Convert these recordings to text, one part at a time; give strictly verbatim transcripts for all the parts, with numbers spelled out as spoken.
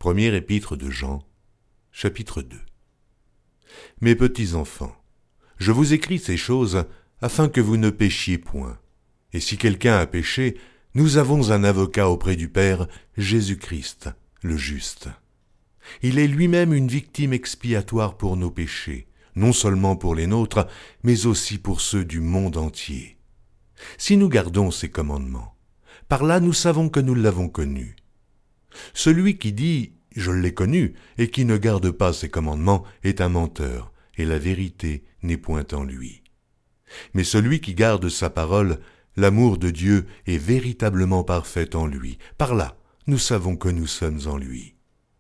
Premier épître de Jean, chapitre deux. Mes petits enfants, je vous écris ces choses afin que vous ne péchiez point. Et si quelqu'un a péché, nous avons un avocat auprès du Père, Jésus-Christ, le juste. Il est lui-même une victime expiatoire pour nos péchés, non seulement pour les nôtres, mais aussi pour ceux du monde entier. Si nous gardons ses commandements, par là nous savons que nous l'avons connu. Celui qui dit « je l'ai connu » et qui ne garde pas ses commandements est un menteur, et la vérité n'est point en lui. Mais celui qui garde sa parole, l'amour de Dieu est véritablement parfait en lui. Par là, nous savons que nous sommes en lui.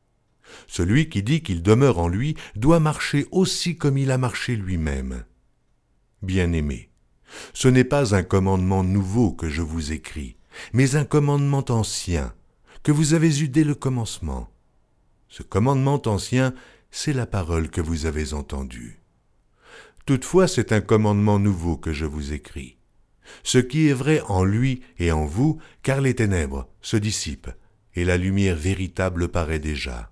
Celui qui dit qu'il demeure en lui doit marcher aussi comme il a marché lui-même. Bien-aimés, ce n'est pas un commandement nouveau que je vous écris, mais un commandement ancien, que vous avez eu dès le commencement. Ce commandement ancien, c'est la parole que vous avez entendue. Toutefois, c'est un commandement nouveau que je vous écris. Ce qui est vrai en lui et en vous, car les ténèbres se dissipent, et la lumière véritable paraît déjà.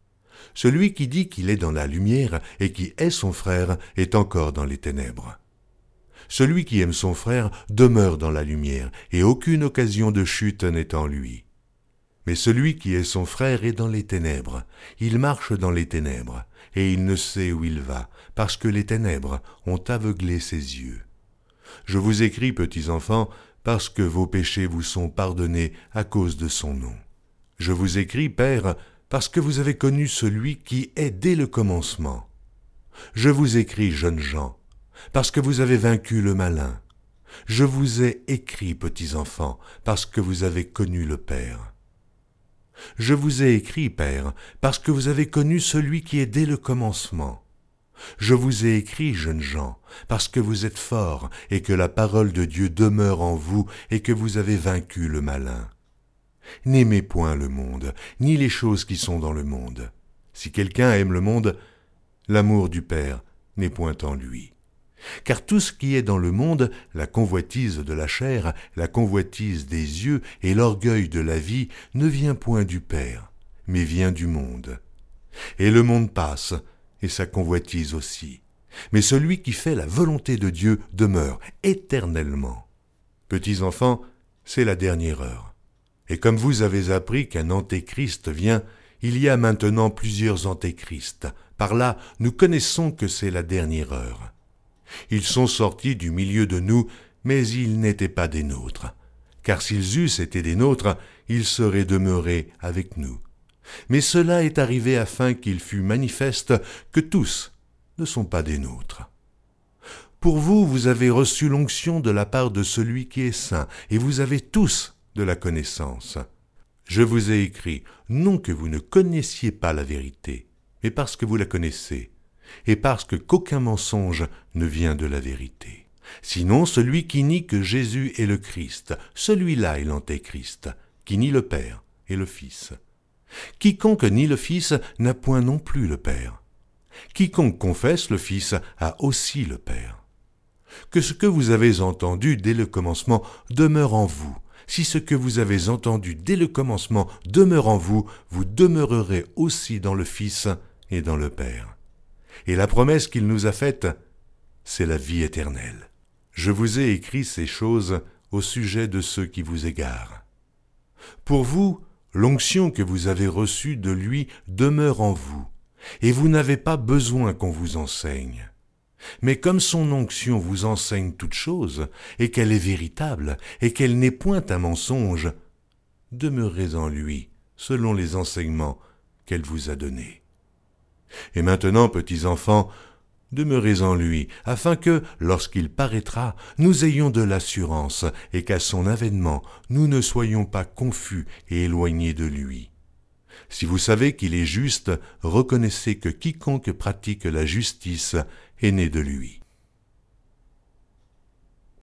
Celui qui dit qu'il est dans la lumière et qui est son frère est encore dans les ténèbres. Celui qui aime son frère demeure dans la lumière, et aucune occasion de chute n'est en lui. Mais celui qui est son frère est dans les ténèbres, il marche dans les ténèbres, et il ne sait où il va, parce que les ténèbres ont aveuglé ses yeux. Je vous écris, petits enfants, parce que vos péchés vous sont pardonnés à cause de son nom. Je vous écris, Père, parce que vous avez connu celui qui est dès le commencement. Je vous écris, jeunes gens, parce que vous avez vaincu le malin. Je vous ai écrit, petits enfants, parce que vous avez connu le Père. Je vous ai écrit, Père, parce que vous avez connu celui qui est dès le commencement. Je vous ai écrit, jeunes gens, parce que vous êtes forts et que la parole de Dieu demeure en vous et que vous avez vaincu le malin. N'aimez point le monde, ni les choses qui sont dans le monde. Si quelqu'un aime le monde, l'amour du Père n'est point en lui. Car tout ce qui est dans le monde, la convoitise de la chair, la convoitise des yeux et l'orgueil de la vie, ne vient point du Père, mais vient du monde. Et le monde passe, et sa convoitise aussi. Mais celui qui fait la volonté de Dieu demeure éternellement. Petits enfants, c'est la dernière heure. Et comme vous avez appris qu'un antéchrist vient, il y a maintenant plusieurs antéchrists. Par là, nous connaissons que c'est la dernière heure. Ils sont sortis du milieu de nous, mais ils n'étaient pas des nôtres. Car s'ils eussent été des nôtres, ils seraient demeurés avec nous. Mais cela est arrivé afin qu'il fût manifeste que tous ne sont pas des nôtres. Pour vous, vous avez reçu l'onction de la part de celui qui est saint, et vous avez tous de la connaissance. Je vous ai écrit, non que vous ne connaissiez pas la vérité, mais parce que vous la connaissez, et parce que qu'aucun mensonge ne vient de la vérité. Sinon, celui qui nie que Jésus est le Christ, celui-là est l'antéchrist, qui nie le Père et le Fils. Quiconque nie le Fils n'a point non plus le Père. Quiconque confesse le Fils a aussi le Père. Que ce que vous avez entendu dès le commencement demeure en vous. Si ce que vous avez entendu dès le commencement demeure en vous, vous demeurerez aussi dans le Fils et dans le Père. Et la promesse qu'il nous a faite, c'est la vie éternelle. Je vous ai écrit ces choses au sujet de ceux qui vous égarent. Pour vous, l'onction que vous avez reçue de lui demeure en vous, et vous n'avez pas besoin qu'on vous enseigne. Mais comme son onction vous enseigne toutes choses, et qu'elle est véritable, et qu'elle n'est point un mensonge, demeurez en lui, selon les enseignements qu'elle vous a donnés. Et maintenant, petits enfants, demeurez en lui, afin que, lorsqu'il paraîtra, nous ayons de l'assurance, et qu'à son avènement, nous ne soyons pas confus et éloignés de lui. Si vous savez qu'il est juste, reconnaissez que quiconque pratique la justice est né de lui.